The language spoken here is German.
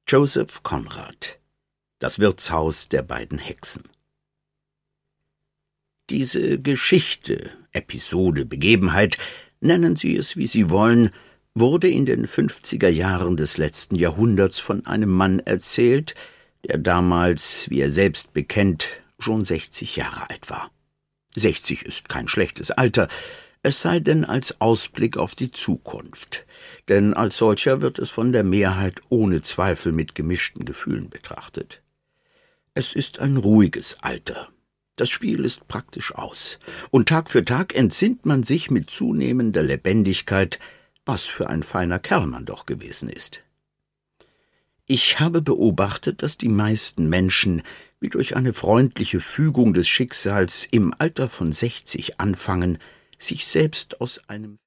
Joseph Conrad. Das Wirtshaus der beiden Hexen. Diese Geschichte, Episode, Begebenheit, nennen Sie es, wie Sie wollen, wurde in den 50er Jahren des letzten Jahrhunderts von einem Mann erzählt, der damals, wie er selbst bekennt, schon 60 Jahre alt war. 60 ist kein schlechtes Alter, es sei denn als Ausblick auf die Zukunft, denn als solcher wird es von der Mehrheit ohne Zweifel mit gemischten Gefühlen betrachtet. Es ist ein ruhiges Alter. Das Spiel ist praktisch aus, und Tag für Tag entsinnt man sich mit zunehmender Lebendigkeit, was für ein feiner Kerl man doch gewesen ist. Ich habe beobachtet, dass die meisten Menschen, wie durch eine freundliche Fügung des Schicksals, im Alter von 60 anfangen, sich selbst aus einem